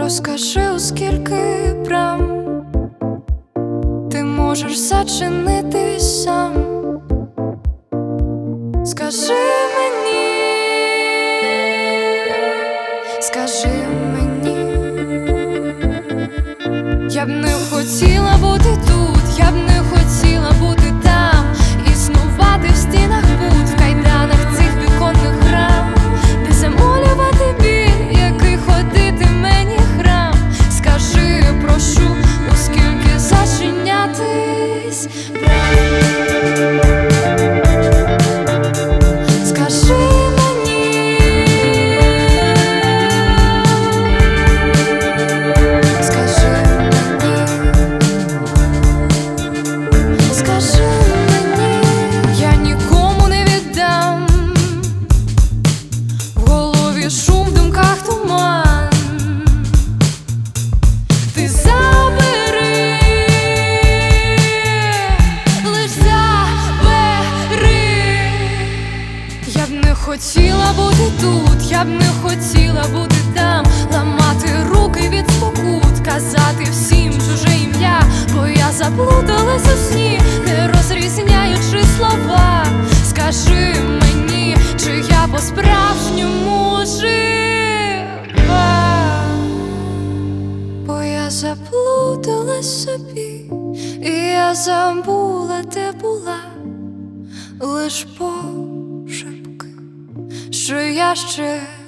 Розкажи, у скільки брам ти можеш зачинити сам. Скажи мені, скажи мені. Я б не хотіла бути тут, я б не хотіла бути там, існувати в стінах буд, в кайданах цих віконних рам, де замолювати біль, який ходити мені храм. Скажи, прошу, у скільки зачинятись брам. Скажи мені, скажи мені, скажи мені. Я нікому не віддам, в голові шум, в думках туман. Ти забери, лиш забери. Я б не хотіла бути тут, я б не хотіла бути там, ламати руки від спокут, казати всім чуже ім'я, бо я заплуталась у сні, не розрізняючи слова. Скажи мені, чи я по-справжньому жива, бо я заплуталась собі, і я забула, де була, лиш пошепки, що я ще